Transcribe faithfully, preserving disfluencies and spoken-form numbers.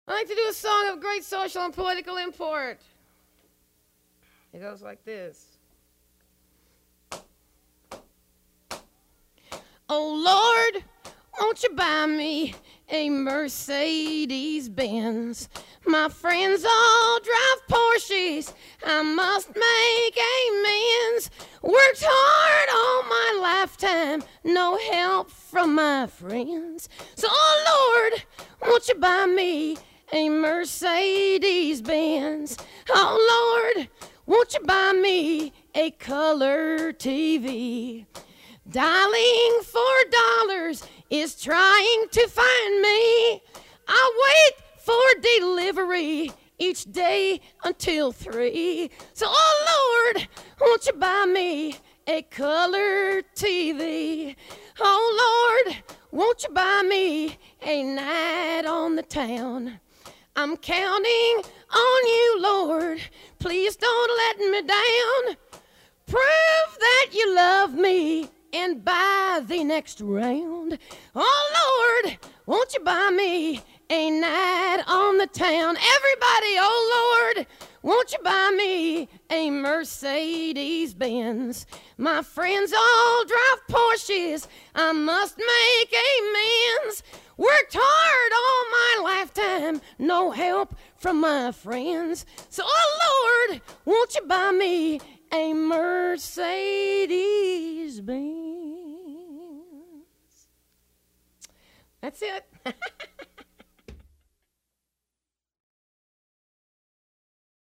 I like to do a song of great social and political import. It goes like this. Oh Lord, won't you buy me a Mercedes Benz? My friends all drive Porsches, I must make amends. Worked hard all my lifetime, no help from my friends. So oh Lord, won't you buy me a Mercedes Benz? Oh Lord, won't you buy me a color T V? Dialing for dollars is trying to find me. I wait for delivery each day until three. So, oh Lord, won't you buy me a color T V? Oh Lord, won't you buy me a night on the town? I'm counting on you, Lord. Please don't let me down. Prove that you love me and buy the next round. Oh Lord, won't you buy me a night on the town? Everybody, oh Lord, won't you buy me a Mercedes Benz? My friends all drive Porsches, I must make amends. Worked hard all my lifetime, no help from my friends. So oh Lord, won't you buy me a Mercedes Benz? That's it.